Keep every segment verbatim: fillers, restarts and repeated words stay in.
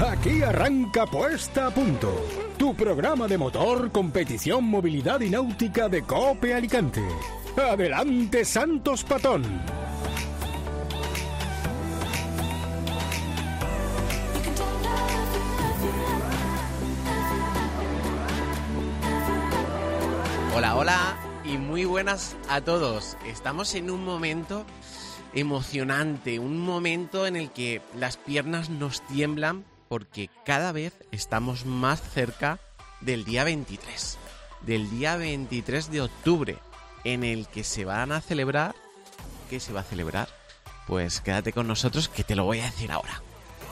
Aquí arranca Puesta a Punto, tu programa de motor, competición, movilidad y náutica de COPE Alicante. ¡Adelante, Santos Patón! Hola, hola y muy buenas a todos. Estamos en un momento emocionante, un momento en el que las piernas nos tiemblan porque cada vez estamos más cerca del día veintitrés, del día veintitrés de octubre, en el que se van a celebrar... ¿Qué se va a celebrar? Pues quédate con nosotros que te lo voy a decir ahora.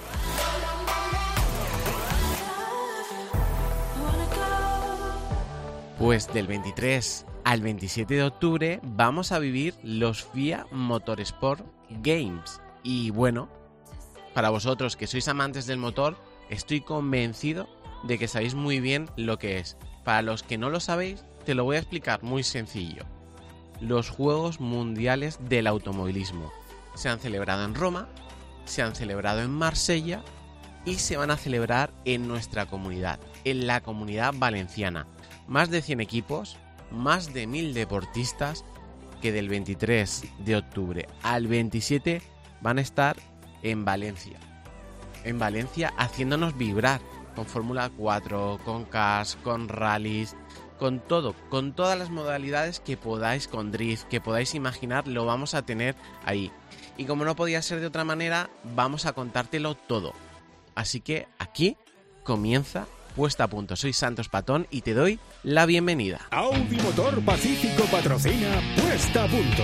Pues del veintitrés al veintisiete de octubre vamos a vivir los F I A Motorsport Games. Y bueno, para vosotros que sois amantes del motor, estoy convencido de que sabéis muy bien lo que es. Para los que no lo sabéis, te lo voy a explicar muy sencillo. Los Juegos Mundiales del Automovilismo se han celebrado en Roma, se han celebrado en Marsella y se van a celebrar en nuestra comunidad, en la Comunidad Valenciana. Más de cien equipos, más de mil deportistas que del veintitrés de octubre al veintisiete van a estar en Valencia. En Valencia haciéndonos vibrar con Fórmula cuatro, con cars, con rallies, con todo, con todas las modalidades que podáis, con drift, que podáis imaginar, lo vamos a tener ahí. Y como no podía ser de otra manera, vamos a contártelo todo. Así que aquí comienza Puesta a Punto. Soy Santos Patón y te doy la bienvenida. Audi Motor Pacífico patrocina Puesta a Punto.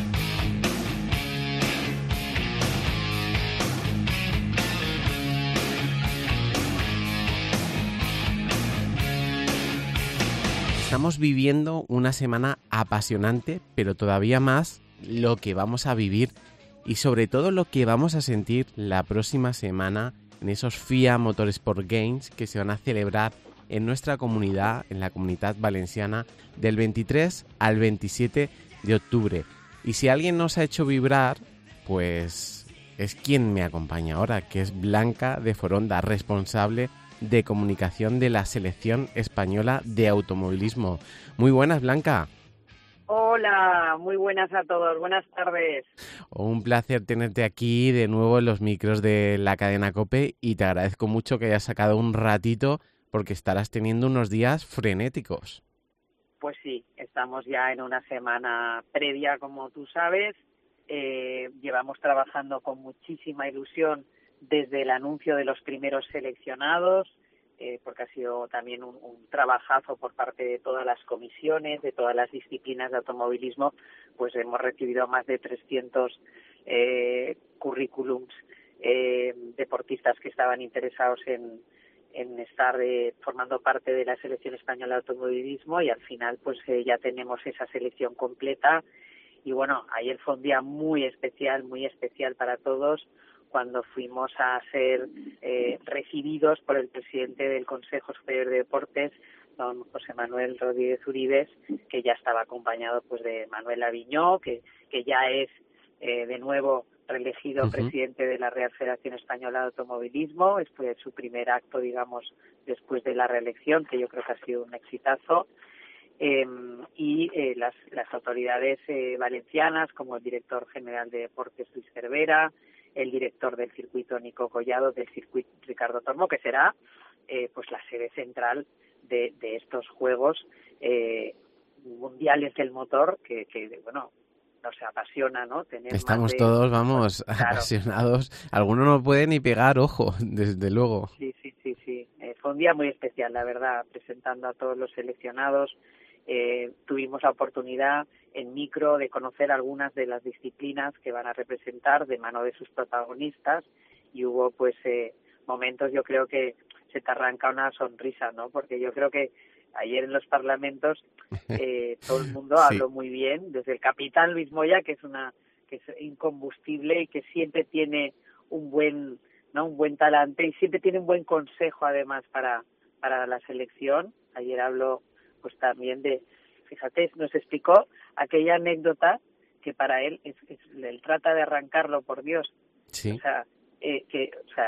Estamos viviendo una semana apasionante, pero todavía más lo que vamos a vivir y sobre todo lo que vamos a sentir la próxima semana en esos F I A Motorsport Games que se van a celebrar en nuestra comunidad, en la Comunidad Valenciana, del veintitrés al veintisiete de octubre. Y si alguien nos ha hecho vibrar, pues es quien me acompaña ahora, que es Blanca de Foronda, responsable de comunicación de la Selección Española de Automovilismo. Muy buenas, Blanca. Hola, muy buenas a todos, buenas tardes. Un placer tenerte aquí de nuevo en los micros de la cadena COPE y te agradezco mucho que hayas sacado un ratito porque estarás teniendo unos días frenéticos. Pues sí, estamos ya en una semana previa, como tú sabes. Eh, llevamos trabajando con muchísima ilusión desde el anuncio de los primeros seleccionados, eh, porque ha sido también un, un trabajazo por parte de todas las comisiones, de todas las disciplinas de automovilismo. Pues hemos recibido más de trescientos eh, currículums eh, deportistas que estaban interesados en, en estar eh, formando parte de la Selección Española de Automovilismo y al final pues eh, ya tenemos esa selección completa. Y bueno, ayer fue un día muy especial, muy especial para todos, cuando fuimos a ser eh, recibidos por el presidente del Consejo Superior de Deportes, don José Manuel Rodríguez Uribes, que ya estaba acompañado pues de Manuel Aviñó, que, que ya es eh, de nuevo reelegido uh-huh. presidente de la Real Federación Española de Automovilismo. Este fue su primer acto, digamos, después de la reelección, que yo creo que ha sido un exitazo. Eh, y eh, las, las autoridades eh, valencianas, como el director general de Deportes Luis Cervera, el director del circuito Nico Collado, del circuito Ricardo Tormo, que será eh, pues la sede central de, de estos Juegos eh, Mundiales del Motor, que, que bueno, nos apasiona, ¿no? Tener Estamos más de, todos, vamos, claro, apasionados. Alguno no puede ni pegar ojo, desde luego. Sí, sí, sí, sí. Eh, fue un día muy especial, la verdad, presentando a todos los seleccionados. Eh, tuvimos la oportunidad en micro de conocer algunas de las disciplinas que van a representar de mano de sus protagonistas y hubo pues eh, momentos, yo creo que se te arranca una sonrisa, ¿no? Porque yo creo que ayer en los parlamentos eh, todo el mundo sí. habló muy bien, desde el capitán Luis Moya, que es una que es incombustible y que siempre tiene un buen no un buen talante y siempre tiene un buen consejo además para para la selección. Ayer habló pues también de, fíjate, nos explicó aquella anécdota que para él es, es él trata de arrancarlo, por Dios. Sí. O sea, eh, que, o sea,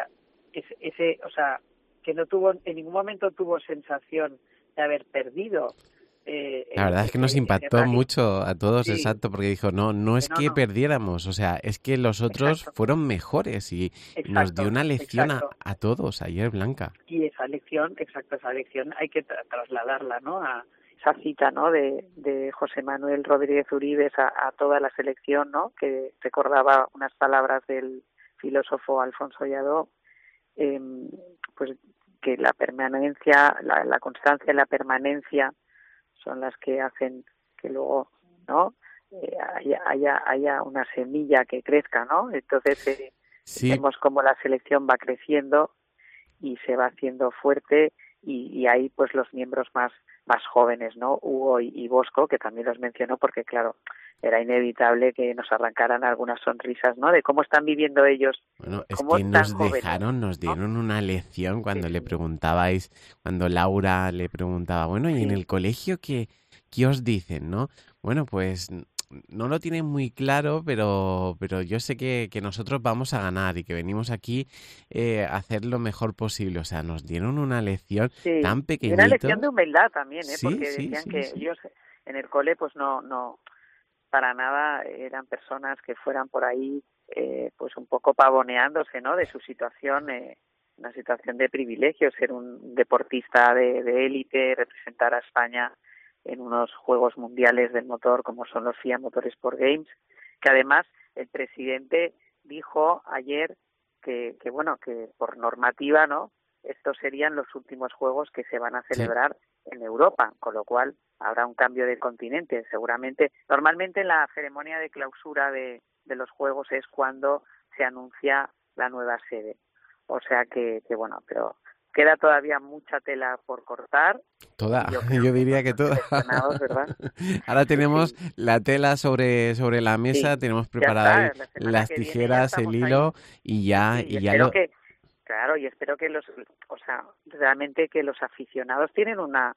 ese, ese, o sea, que no tuvo, en ningún momento tuvo sensación de haber perdido. Eh, La verdad es que nos impactó mucho a todos, sí. Exacto, porque dijo, no, no es no, que no. perdiéramos, o sea, es que los otros exacto. fueron mejores y exacto, nos dio una lección a, a todos ayer, Blanca. Y esa lección, exacto, esa lección hay que tra- trasladarla, ¿no? A esa cita, ¿no? De, de José Manuel Rodríguez Uribes a, a toda la selección, ¿no? Que recordaba unas palabras del filósofo Alfonso Lladó, eh, pues que la permanencia, la, la constancia y la permanencia son las que hacen que luego, ¿no? Eh, haya, haya, haya una semilla que crezca, ¿no? Entonces eh, sí. vemos cómo la selección va creciendo y se va haciendo fuerte y, y ahí pues los miembros más más jóvenes, ¿no? Hugo y, y Bosco, que también los mencionó porque claro, era inevitable que nos arrancaran algunas sonrisas, ¿no? De cómo están viviendo ellos. Bueno, es que nos dejaron, nos dieron ¿no? una lección cuando sí, le preguntabais, cuando Laura le preguntaba, bueno, ¿y sí. en el colegio qué, qué os dicen, no? Bueno, pues no lo tienen muy claro, pero pero yo sé que, que nosotros vamos a ganar y que venimos aquí eh, a hacer lo mejor posible. O sea, nos dieron una lección sí. tan pequeñita. Una lección de humildad también, ¿eh? Sí, porque sí, decían sí, que sí. ellos en el cole pues no no para nada eran personas que fueran por ahí eh, pues un poco pavoneándose, ¿no? De su situación, eh, una situación de privilegio, ser un deportista de, de élite, representar a España en unos Juegos Mundiales del Motor como son los FIA Motorsport Games, que además el presidente dijo ayer que, que bueno, que por normativa, ¿no? Estos serían los últimos Juegos que se van a celebrar sí. en Europa, con lo cual habrá un cambio de continente, seguramente. Normalmente en la ceremonia de clausura de, de los Juegos es cuando se anuncia la nueva sede. O sea que, que bueno, pero queda todavía mucha tela por cortar. Toda, yo, yo diría que, que toda. ¿Verdad? Ahora tenemos sí. la tela sobre sobre la mesa, sí. tenemos preparadas la las tijeras, el hilo ahí. y ya sí, y y ya espero lo... que claro, y espero que los, o sea, realmente que los aficionados tienen una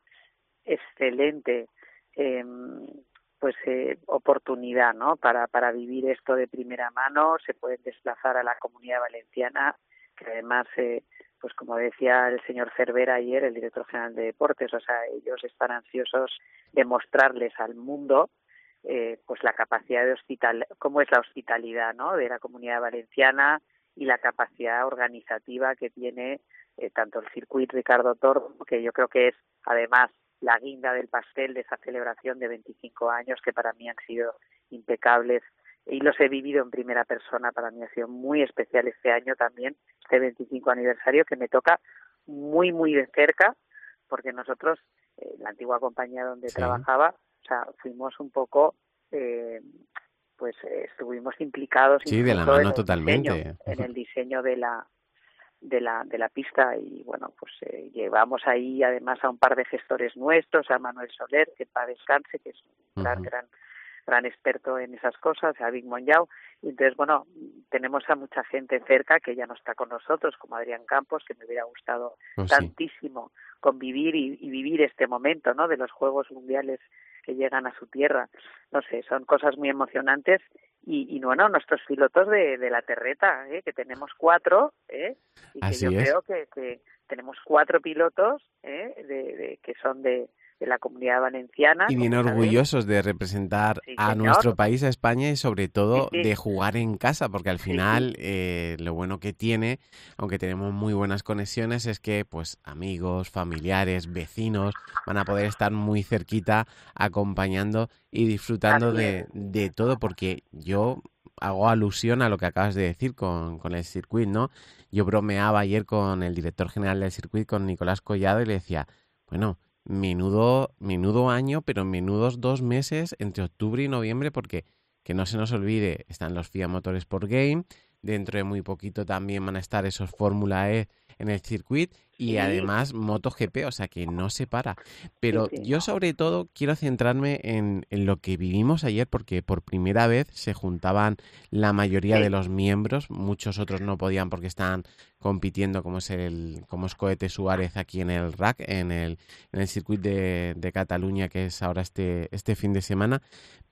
excelente eh, pues eh, oportunidad, ¿no? Para para vivir esto de primera mano, se pueden desplazar a la Comunidad Valenciana, que además eh, pues como decía el señor Cervera ayer, el director general de Deportes, o sea, ellos están ansiosos de mostrarles al mundo eh, pues la capacidad de hospital, cómo es la hospitalidad, ¿no? De la Comunidad Valenciana y la capacidad organizativa que tiene eh, tanto el circuito Ricardo Tormo, que yo creo que es además la guinda del pastel de esa celebración de veinticinco años que para mí han sido impecables y los he vivido en primera persona. Para mí ha sido muy especial este año también, este veinticinco aniversario, que me toca muy, muy de cerca, porque nosotros, eh, la antigua compañía donde sí. trabajaba, o sea, fuimos un poco, eh, pues eh, estuvimos implicados sí, de la mano en el totalmente. Diseño, en el diseño de la de la de la pista y bueno, pues eh, llevamos ahí además a un par de gestores nuestros, a Manuel Soler, que para descanse, que es un gran, uh-huh. gran gran experto en esas cosas, a Vic Monllau, y entonces, bueno, tenemos a mucha gente cerca que ya no está con nosotros, como Adrián Campos, que me hubiera gustado oh, tantísimo sí. convivir y, y vivir este momento, ¿no?, de los Juegos Mundiales que llegan a su tierra. No sé, son cosas muy emocionantes y, y bueno, nuestros pilotos de, de la terreta, ¿eh?, que tenemos cuatro, ¿eh?, y que Así yo es. creo que, que tenemos cuatro pilotos, ¿eh?, de, de, que son de de la Comunidad Valenciana. Y bien orgullosos de representar sí, a señor. nuestro país, a España, y sobre todo sí, sí. de jugar en casa, porque al final sí, sí. Eh, lo bueno que tiene, aunque tenemos muy buenas conexiones, es que pues amigos, familiares, vecinos van a poder estar muy cerquita acompañando y disfrutando de, de todo, porque yo hago alusión a lo que acabas de decir con, con el circuito, ¿no? Yo bromeaba ayer con el director general del circuito, con Nicolás Collado, y le decía, bueno, Menudo, menudo año, pero menudos dos meses entre octubre y noviembre, porque que no se nos olvide, están los FIA Motorsport Game, dentro de muy poquito también van a estar esos Fórmula E en el circuito y sí. además MotoGP, o sea que no se para. Pero sí, sí. yo sobre todo quiero centrarme en, en lo que vivimos ayer, porque por primera vez se juntaban la mayoría sí. de los miembros, muchos otros no podían porque estaban compitiendo, como es el como es Cohete Suárez aquí en el R A C, en el, en el circuito de, de Cataluña, que es ahora este, este fin de semana, pero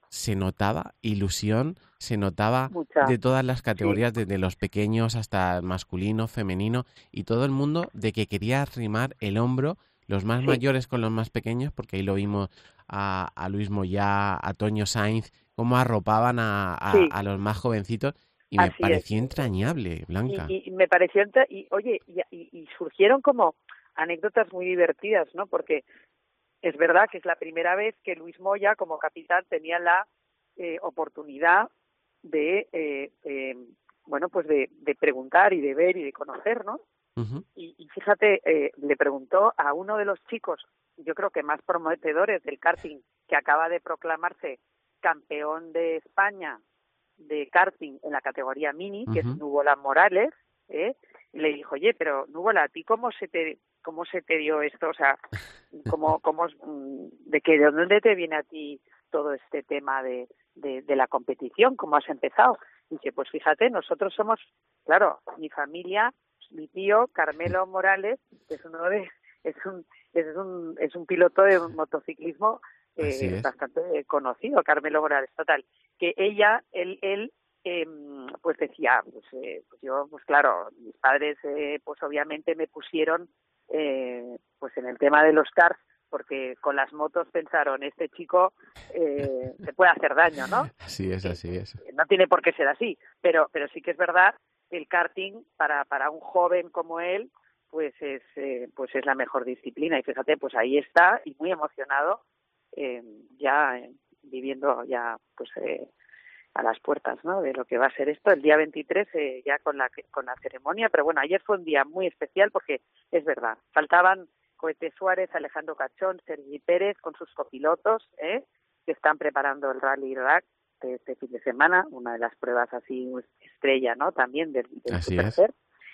se notaba ilusión, se notaba Mucha. de todas las categorías, Sí. desde los pequeños hasta el masculino, femenino, y todo el mundo de que quería arrimar el hombro, los más Sí. mayores con los más pequeños, porque ahí lo vimos a, a Luis Moyá, a Toño Sainz, cómo arropaban a, a, Sí. a los más jovencitos, y me Así es. pareció entrañable, Blanca. Y, y me pareció, entra- y oye, y, y- y surgieron como anécdotas muy divertidas, ¿no? Porque es verdad que es la primera vez que Luis Moya, como capitán, tenía la eh, oportunidad de, eh, eh, bueno, pues de, de preguntar y de ver y de conocer, ¿no? Ujú. Y, y fíjate, eh, le preguntó a uno de los chicos, yo creo que más prometedores del karting, que acaba de proclamarse campeón de España de karting en la categoría mini, que Ujú. es Núvola Morales, ¿eh? Y le dijo, oye, pero Núvola, ¿a ti cómo se te cómo se te dio esto? O sea, ¿cómo, cómo, de qué, de dónde te viene a ti todo este tema de, de, de la competición? ¿Cómo has empezado? Y dice, pues fíjate, nosotros somos, claro, mi familia, mi tío Carmelo Morales, que es uno de, es un, es un, es un piloto de motociclismo Así eh, es. bastante conocido, Carmelo Morales, total, que ella, él, él eh, pues decía, pues, eh, pues yo, pues claro, mis padres, eh, pues obviamente me pusieron, eh, pues en el tema de los cars, porque con las motos pensaron, este chico eh, se puede hacer daño, ¿no? Así es, Que, así es. que no tiene por qué ser así, pero, pero sí que es verdad que el karting para, para un joven como él, pues es, eh, pues es la mejor disciplina. Y fíjate, pues ahí está, y muy emocionado, eh, ya eh, viviendo ya pues eh, a las puertas, ¿no?, de lo que va a ser esto el día veintitrés, eh, ya con la con la ceremonia. Pero bueno, ayer fue un día muy especial porque es verdad, faltaban Cohete Suárez, Alejandro Cachón, Sergi Pérez con sus copilotos, ¿eh?, que están preparando el Rally Rack de este fin de semana, una de las pruebas así estrella, ¿no?, también del, del Así Super es. Ser.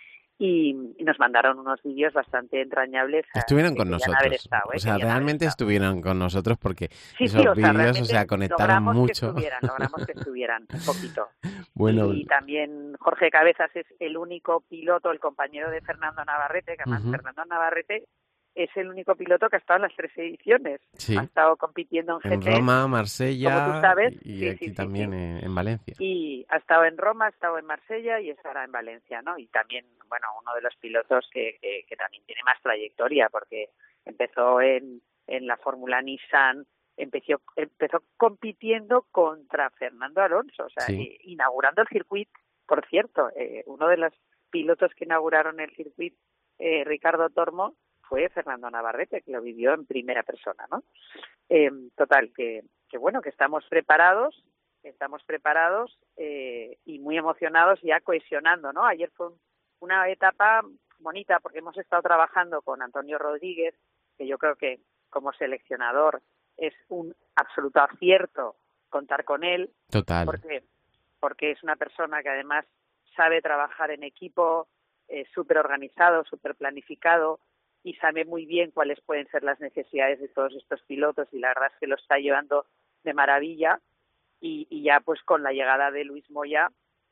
Y, y nos mandaron unos vídeos bastante entrañables. Estuvieron que con querían haber nosotros. estado, ¿eh? O sea, Querían haber realmente estado. estuvieron con nosotros porque Sí, esos sí, o sea, vídeos, o sea, realmente conectaron logramos mucho. que estuvieran, logramos que estuvieran un poquito. Bueno, Y también Jorge Cabezas es el único piloto, el compañero de Fernando Navarrete, que además ujú, Fernando Navarrete es el único piloto que ha estado en las tres ediciones. sí, Ha estado compitiendo en en G P, Roma, como tú Marsella sabes. y Sí, aquí sí, sí, también sí. en, en Valencia. Y ha estado en Roma, ha estado en Marsella y estará en Valencia, ¿no? Y también, bueno, uno de los pilotos que, que, que también tiene más trayectoria, porque empezó en, en la Fórmula Nissan, empezó, empezó compitiendo contra Fernando Alonso, o sea, Sí. eh, inaugurando el circuito. Por cierto, eh, uno de los pilotos que inauguraron el circuito, eh, Ricardo Tormo, fue Fernando Navarrete, que lo vivió en primera persona, ¿no? Eh, total, que, que bueno, que estamos preparados, estamos preparados eh, y muy emocionados, ya cohesionando, ¿no? Ayer fue un, una etapa bonita porque hemos estado trabajando con Antonio Rodríguez, que yo creo que como seleccionador es un absoluto acierto contar con él. Total. Porque, porque es una persona que además sabe trabajar en equipo, es súper organizado, súper planificado y sabe muy bien cuáles pueden ser las necesidades de todos estos pilotos, y la verdad es que lo está llevando de maravilla. Y, y ya pues con la llegada de Luis Moya,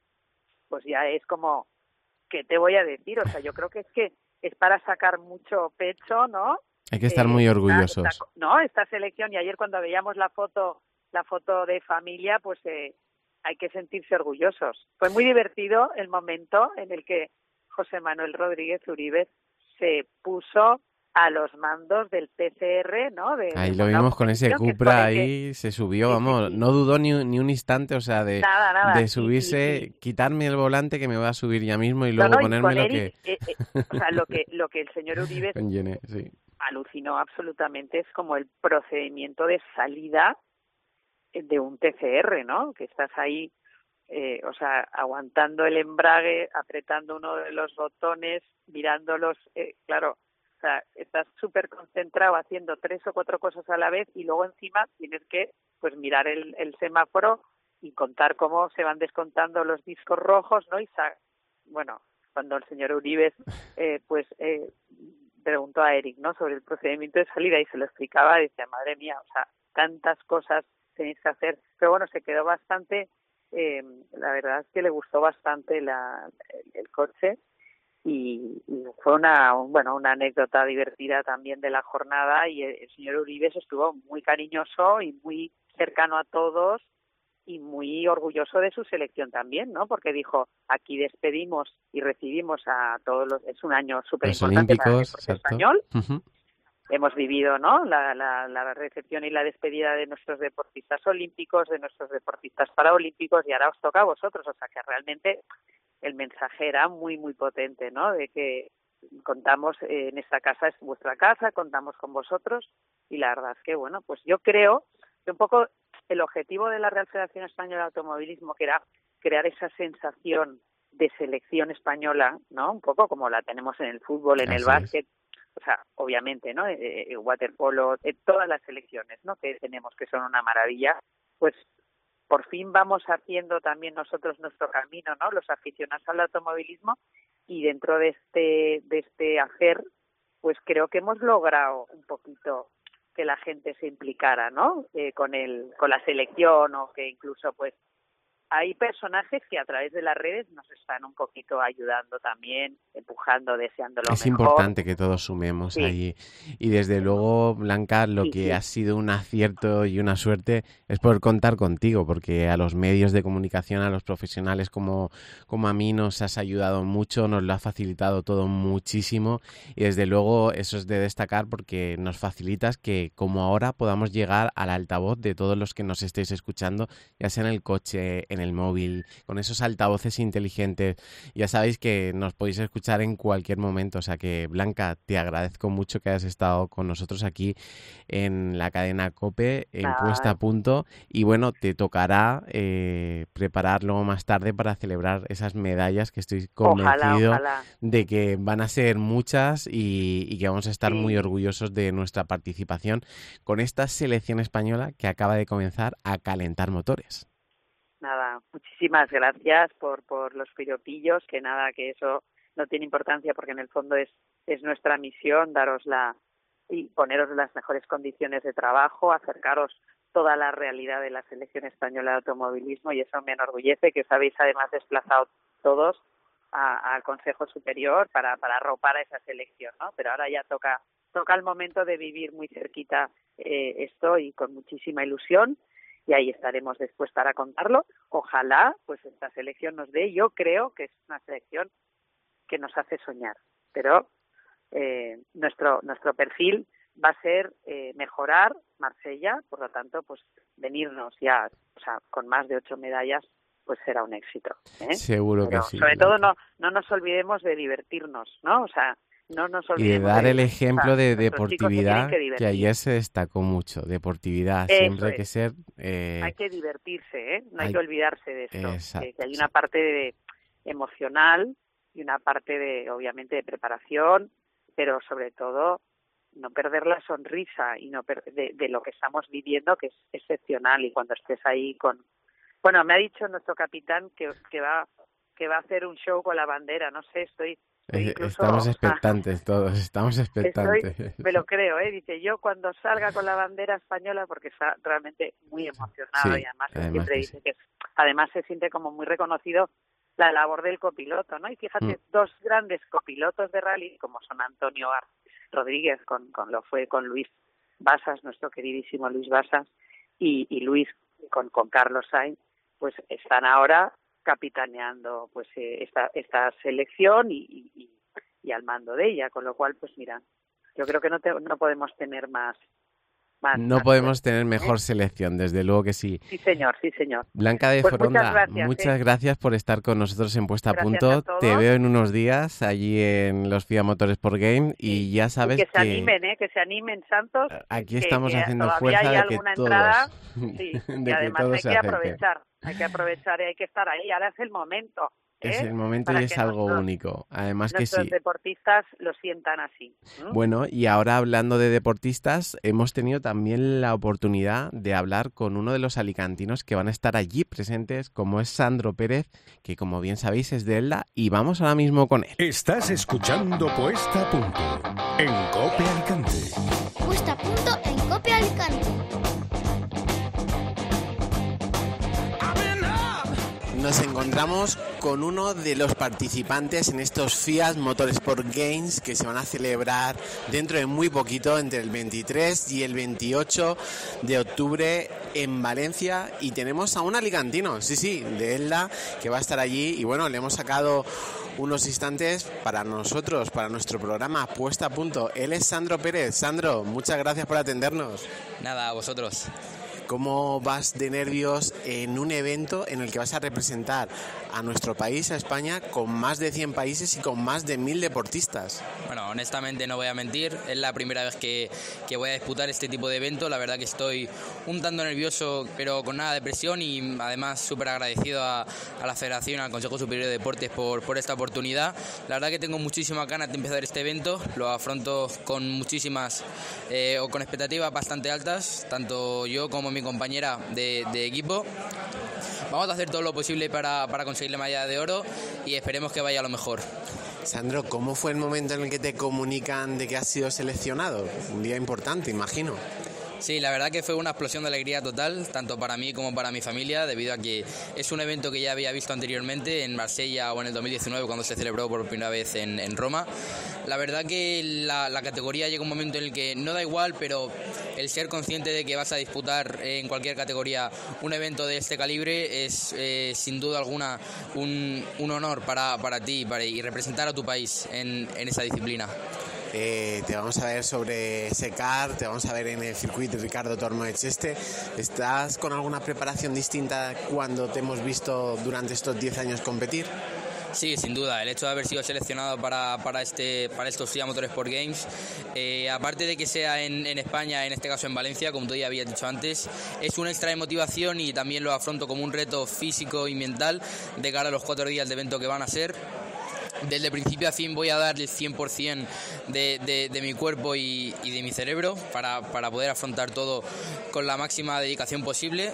pues ya es como, ¿qué te voy a decir? O sea, yo creo que es que es para sacar mucho pecho, ¿no? Hay que estar Eh, muy esta- orgullosos. esta- no, esta selección, y ayer cuando veíamos la foto, la foto de familia, pues eh, hay que sentirse orgullosos. Fue muy divertido el momento en el que José Manuel Rodríguez Uribe se puso a los mandos del P C R, ¿no? De, Ahí de lo Monta vimos con ese Competición, que es con Cupra, el que- ahí se subió, Sí, sí, vamos, sí. no dudó ni, un- ni un instante, o sea, de, Nada, nada. de Y- subirse, y- y- quitarme el volante que me voy a subir ya mismo y No, luego no, y con ponérmelo Eric, que... eh, eh, o sea, lo que, lo que el señor Uribe con Yene, sí. alucinó absolutamente es como el procedimiento de salida de un T C R, ¿no? Que estás ahí, eh, o sea, aguantando el embrague, apretando uno de los botones, mirándolos, eh, claro, o sea, estás súper concentrado haciendo tres o cuatro cosas a la vez y luego encima tienes que, pues, mirar el, el semáforo y contar cómo se van descontando los discos rojos, ¿no? Y sa- bueno, cuando el señor Uribe, eh, pues, eh, preguntó a Eric, ¿no?, sobre el procedimiento de salida y se lo explicaba, y decía, madre mía, o sea, tantas cosas tenéis que hacer. Pero bueno, se quedó bastante, eh, la verdad es que le gustó bastante la, el, el coche y, y fue una, bueno, una anécdota divertida también de la jornada, y el, el señor Uribe estuvo muy cariñoso y muy cercano a todos y muy orgulloso de su selección también, ¿no? Porque dijo, aquí despedimos y recibimos a todos los... Es un año súper importante para el deporte español. Uh-huh. Hemos vivido, ¿no?, la, la, la recepción y la despedida de nuestros deportistas olímpicos, de nuestros deportistas paraolímpicos, y ahora os toca a vosotros. O sea, que realmente el mensaje era muy, muy potente, ¿no?, de que contamos eh, en esta casa, es vuestra casa, contamos con vosotros, y la verdad es que, bueno, pues yo creo que un poco el objetivo de la Real Federación Española de Automovilismo, que era crear esa sensación de selección española, ¿no?, un poco como la tenemos en el fútbol, en Así el básquet, es. O sea, obviamente, ¿no?, eh, eh, waterpolo, eh, todas las selecciones, ¿no?, que tenemos, que son una maravilla, pues por fin vamos haciendo también nosotros nuestro camino, ¿no?, los aficionados al automovilismo, y dentro de este de este hacer, pues creo que hemos logrado un poquito que la gente se implicara, ¿no?, eh, con el con la selección, o que incluso pues hay personajes que a través de las redes nos están un poquito ayudando también, empujando, deseando lo es mejor. Es importante que todos sumemos sí. allí. Y desde luego, Blanca, lo sí, que sí. ha sido un acierto y una suerte es poder contar contigo, porque a los medios de comunicación, a los profesionales como, como a mí, nos has ayudado mucho, nos lo ha facilitado todo muchísimo, y desde luego eso es de destacar, porque nos facilitas que, como ahora, podamos llegar al altavoz de todos los que nos estéis escuchando, ya sea en el coche, en el móvil, con esos altavoces inteligentes. Ya sabéis que nos podéis escuchar en cualquier momento, o sea que, Blanca, te agradezco mucho que hayas estado con nosotros aquí en la cadena COPE, en ah. Puesta a Punto, y bueno, te tocará eh, preparar luego más tarde para celebrar esas medallas, que estoy convencido ojalá, ojalá. de que van a ser muchas, y, y que vamos a estar sí. muy orgullosos de nuestra participación con esta selección española que acaba de comenzar a calentar motores. Nada, muchísimas gracias por por los piropillos, que nada, que eso no tiene importancia, porque en el fondo es es nuestra misión, daros la y poneros las mejores condiciones de trabajo, acercaros toda la realidad de la selección española de automovilismo, y eso me enorgullece, que os habéis además desplazado todos a, al Consejo Superior para para arropar a esa selección, ¿no? Pero ahora ya toca toca el momento de vivir muy cerquita eh, esto, y con muchísima ilusión. Y ahí estaremos después para contarlo. Ojalá pues esta selección nos dé, yo creo que es una selección que nos hace soñar, pero eh, nuestro nuestro perfil va a ser eh, mejorar Marsella, por lo tanto pues venirnos ya, o sea, con más de ocho medallas, pues será un éxito, ¿eh? Seguro pero que sí. Sobre todo no no nos olvidemos de divertirnos, ¿no? O sea, no nos olvidemos y de dar de, el ejemplo o sea, de deportividad, que, que ayer se destacó mucho. Deportividad, eso siempre es. hay que ser... Eh... Hay que divertirse, ¿eh? No hay, hay... que olvidarse de esto. Que, que hay una parte de emocional y una parte de, obviamente, de preparación, pero sobre todo no perder la sonrisa y no per- de, de lo que estamos viviendo, que es excepcional. Y cuando estés ahí con... Bueno, me ha dicho nuestro capitán que, que va que va a hacer un show con la bandera, no sé, estoy... Incluso, estamos expectantes ah, todos, estamos expectantes. Estoy, me lo creo, ¿eh? Dice, yo cuando salga con la bandera española, porque está realmente muy emocionado, sí, y además, además siempre dice sí. que es, además se siente como muy reconocido la labor del copiloto, ¿no? Y fíjate, mm. dos grandes copilotos de rally, como son Antonio Rodríguez, con, con lo fue con Luis Basas, nuestro queridísimo Luis Basas, y, y Luis con, con Carlos Sainz, pues están ahora capitaneando pues eh, esta esta selección y, y, y al mando de ella, con lo cual pues mira, yo creo que no te, no podemos tener más, más no más podemos tener mejor ¿eh? selección, desde luego que sí. Sí señor, sí señor. Blanca de pues Foronda, muchas, gracias, muchas ¿eh? gracias por estar con nosotros en Puesta a Punto. A te veo en unos días allí en los FIA Motorsport Game, y ya sabes y que que... se animen, ¿eh? que se animen, Santos. Aquí que, estamos que haciendo fuerza hay de que todos... entrada, sí, de y además que todos hay se que acerquen. aprovechar, hay que aprovechar y hay que estar ahí, ahora es el momento. ¿Eh? Es el momento y es algo nuestros, único. Además que sí. Nuestros deportistas lo sientan así. ¿Mm? Bueno, y ahora hablando de deportistas, hemos tenido también la oportunidad de hablar con uno de los alicantinos que van a estar allí presentes, como es Sandro Pérez, que como bien sabéis es de Elda, y vamos ahora mismo con él. Estás escuchando Puesta a Punto en COPE Alicante. Puesta a Punto en COPE Alicante. Nos encontramos con uno de los participantes en estos Fiat Motorsport Games que se van a celebrar dentro de muy poquito, entre el veintitrés y el veintiocho de octubre en Valencia, y tenemos a un alicantino, sí, sí, de Elda, que va a estar allí, y bueno, le hemos sacado unos instantes para nosotros, para nuestro programa Puesta a Punto. Él es Sandro Pérez. Sandro, muchas gracias por atendernos. Nada, a vosotros. ¿Cómo vas de nervios en un evento en el que vas a representar a nuestro país, a España, con más de cien países y con más de mil deportistas? Bueno, honestamente no voy a mentir, es la primera vez que, que voy a disputar este tipo de evento. La verdad que estoy un tanto nervioso, pero con nada de presión, y además súper agradecido a, a la Federación, al Consejo Superior de Deportes por, por esta oportunidad. La verdad que tengo muchísimas ganas de empezar este evento, lo afronto con muchísimas eh, o con expectativas bastante altas, tanto yo como mi compañera de, de equipo. Vamos a hacer todo lo posible para, para conseguir la medalla de oro y esperemos que vaya a lo mejor. Sandro, ¿cómo fue el momento en el que te comunican de que has sido seleccionado? Un día importante, imagino. Sí, la verdad que fue una explosión de alegría total, tanto para mí como para mi familia, debido a que es un evento que ya había visto anteriormente en Marsella o en el dos mil diecinueve, cuando se celebró por primera vez en, en Roma. La verdad que la, la categoría llega un momento en el que no da igual, pero el ser consciente de que vas a disputar en cualquier categoría un evento de este calibre es eh, sin duda alguna un, un honor para, para ti para, y representar a tu país en, en esa disciplina. Eh, te vamos a ver sobre Secar, te vamos a ver en el circuito Ricardo Tormo de Cheste. ¿Estás con alguna preparación distinta cuando te hemos visto durante estos diez años competir? Sí, sin duda. El hecho de haber sido seleccionado para, para, este, para estos Fiat Motorsport Games, eh, aparte de que sea en, en España, en este caso en Valencia, como tú ya habías dicho antes, es un extra de motivación, y también lo afronto como un reto físico y mental de cara a los cuatro días de evento que van a ser. Desde principio a fin voy a dar el cien por ciento de, de, de mi cuerpo y, y de mi cerebro para, para poder afrontar todo con la máxima dedicación posible,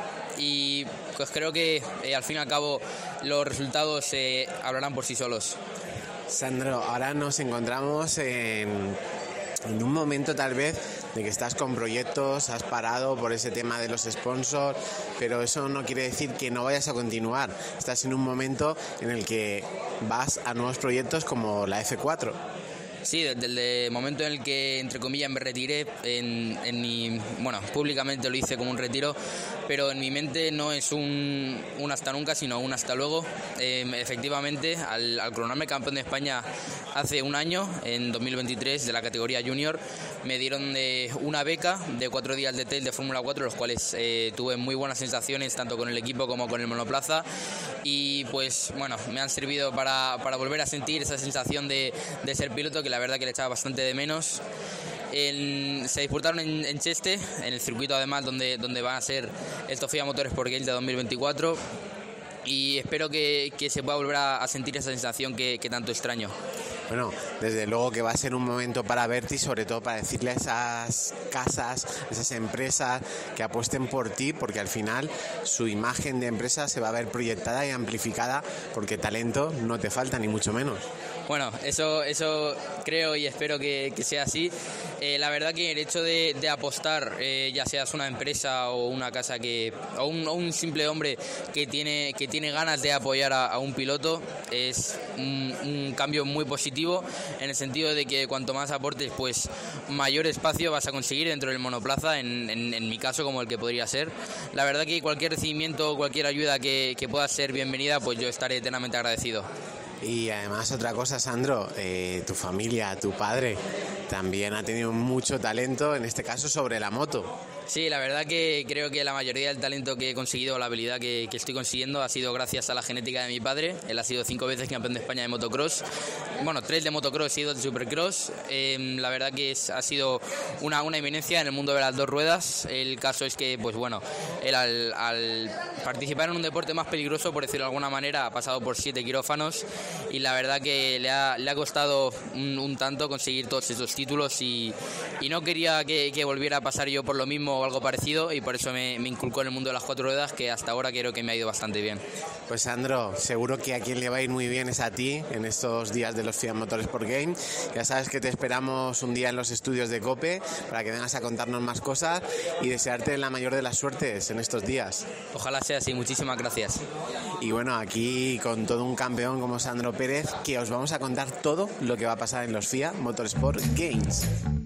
y pues creo que eh, al fin y al cabo los resultados eh, hablarán por sí solos. Sandro, ahora nos encontramos en, en un momento tal vez de que estás con proyectos, has parado por ese tema de los sponsors, pero eso no quiere decir que no vayas a continuar. Estás en un momento en el que vas a nuevos proyectos como la F cuatro. Sí, desde el momento en el que, entre comillas, me retiré, en, en mi, bueno, públicamente lo hice como un retiro, pero en mi mente no es un, un hasta nunca, sino un hasta luego. Eh, efectivamente, al, al coronarme campeón de España hace un año, en dos mil veintitrés, de la categoría junior, me dieron de una beca de cuatro días de tail de Fórmula cuatro, los cuales eh, tuve muy buenas sensaciones, tanto con el equipo como con el monoplaza, y pues bueno, me han servido para, para volver a sentir esa sensación de, de ser piloto, que la verdad que le echaba bastante de menos. En, se disputaron en, en Cheste, en el circuito además donde, donde van a ser estos Fiat Motorsport Games de dos mil veinticuatro, y espero que, que se pueda volver a, a sentir esa sensación que, que tanto extraño. Bueno, desde luego que va a ser un momento para verte, y sobre todo para decirle a esas casas, esas empresas que apuesten por ti, porque al final su imagen de empresa se va a ver proyectada y amplificada, porque talento no te falta, ni mucho menos. Bueno, eso, eso creo y espero que, que sea así. Eh, la verdad que el hecho de, de apostar, eh, ya seas una empresa o una casa que o un, o un simple hombre que tiene, que tiene ganas de apoyar a, a un piloto, es un, un cambio muy positivo, en el sentido de que cuanto más aportes, pues mayor espacio vas a conseguir dentro del monoplaza, en, en, en mi caso como el que podría ser. La verdad que cualquier recibimiento, cualquier ayuda que, que pueda ser bienvenida, pues yo estaré eternamente agradecido. Y además otra cosa, Sandro, eh, tu familia, tu padre, también ha tenido mucho talento, en este caso sobre la moto. Sí, la verdad que creo que la mayoría del talento que he conseguido, la habilidad que, que estoy consiguiendo, ha sido gracias a la genética de mi padre. Él ha sido cinco veces campeón de España de motocross, bueno, tres de motocross y dos de supercross. Eh, la verdad que es, ha sido una, una eminencia en el mundo de las dos ruedas. El caso es que, pues bueno, él al, al participar en un deporte más peligroso, por decirlo de alguna manera, ha pasado por siete quirófanos, y la verdad que le ha, le ha costado un, un tanto conseguir todos esos títulos, y, y no quería que, que volviera a pasar yo por lo mismo, o algo parecido y por eso me, me inculcó en el mundo de las cuatro ruedas, que hasta ahora creo que me ha ido bastante bien. Pues Sandro, seguro que a quien le va a ir muy bien es a ti en estos días de los F I A Motorsport Game. Ya sabes que te esperamos un día en los estudios de COPE para que vengas a contarnos más cosas y desearte la mayor de las suertes en estos días. Ojalá sea así, muchísimas gracias. Y bueno, aquí con todo un campeón como Sandro Pérez, que os vamos a contar todo lo que va a pasar en los F I A Motorsport Games.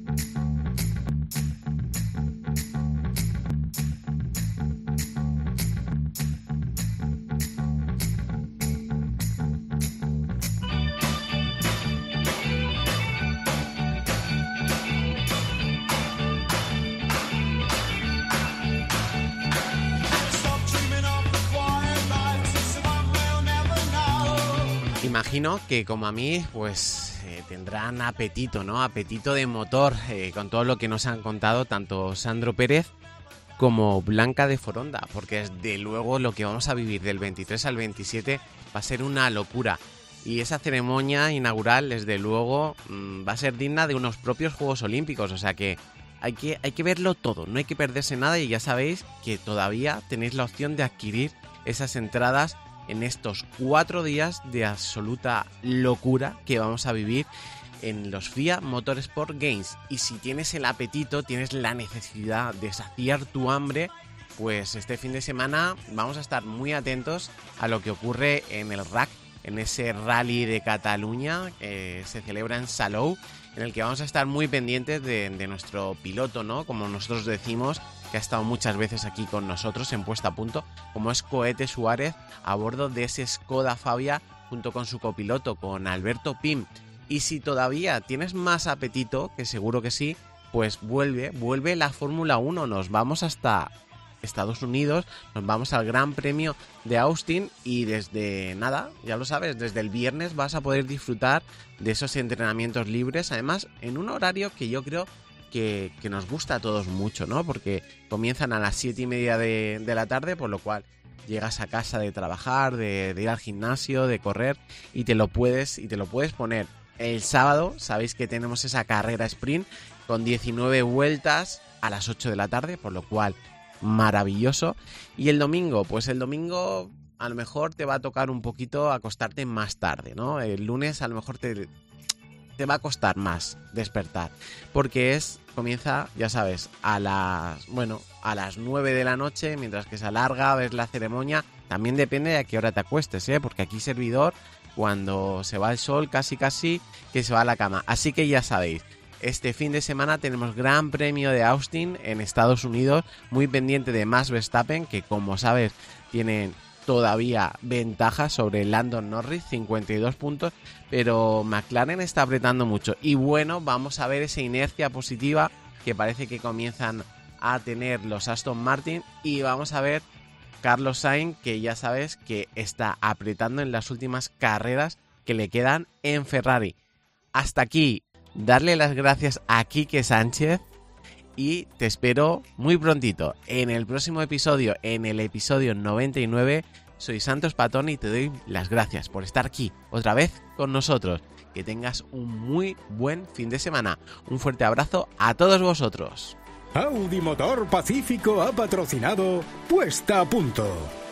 Imagino que como a mí, pues eh, tendrán apetito, ¿no? Apetito de motor, eh, con todo lo que nos han contado tanto Sandro Pérez como Blanca de Foronda, porque desde luego lo que vamos a vivir del veintitrés al veintisiete va a ser una locura. Y esa ceremonia inaugural, desde luego, mmm, va a ser digna de unos propios Juegos Olímpicos, o sea que hay que, hay que verlo todo, no hay que perderse nada y ya sabéis que todavía tenéis la opción de adquirir esas entradas en estos cuatro días de absoluta locura que vamos a vivir en los F I A Motorsport Games. Y si tienes el apetito, tienes la necesidad de saciar tu hambre, pues este fin de semana vamos a estar muy atentos a lo que ocurre en el R A C, en ese rally de Cataluña que se celebra en Salou, en el que vamos a estar muy pendientes de, de nuestro piloto, ¿no? Como nosotros decimos, que ha estado muchas veces aquí con nosotros en Puesta a Punto, como es Cohete Suárez, a bordo de ese Skoda Fabia, junto con su copiloto, con Alberto Pim. Y si todavía tienes más apetito, que seguro que sí, pues vuelve, vuelve la Fórmula uno, nos vamos hasta Estados Unidos, nos vamos al Gran Premio de Austin y desde nada, ya lo sabes, desde el viernes vas a poder disfrutar de esos entrenamientos libres, además en un horario que yo creo Que, que nos gusta a todos mucho, ¿no? Porque comienzan a las siete y media de, de la tarde, por lo cual llegas a casa de trabajar, de, de ir al gimnasio, de correr y te lo puedes y te lo puedes poner. El sábado sabéis que tenemos esa carrera sprint con diecinueve vueltas a las ocho de la tarde, por lo cual maravilloso. Y el domingo, pues el domingo a lo mejor te va a tocar un poquito acostarte más tarde, ¿no? El lunes a lo mejor te te va a costar más despertar, porque es comienza, ya sabes, a las bueno, a las nueve de la noche, mientras que se alarga, ves la ceremonia, también depende de a qué hora te acuestes, ¿eh? Porque aquí servidor, cuando se va el sol, casi casi que se va a la cama. Así que ya sabéis, este fin de semana tenemos Gran Premio de Austin en Estados Unidos, muy pendiente de Max Verstappen, que como sabes, tienen todavía ventaja sobre Lando Norris, cincuenta y dos puntos, pero McLaren está apretando mucho. Y bueno, vamos a ver esa inercia positiva que parece que comienzan a tener los Aston Martin, y vamos a ver Carlos Sainz, que ya sabes que está apretando en las últimas carreras que le quedan en Ferrari. Hasta aquí, darle las gracias a Quique Sánchez y te espero muy prontito en el próximo episodio, en el episodio noventa y nueve. Soy Santos Patón y te doy las gracias por estar aquí otra vez con nosotros. Que tengas un muy buen fin de semana. Un fuerte abrazo a todos vosotros. Audi Motor Pacífico ha patrocinado Puesta a Punto.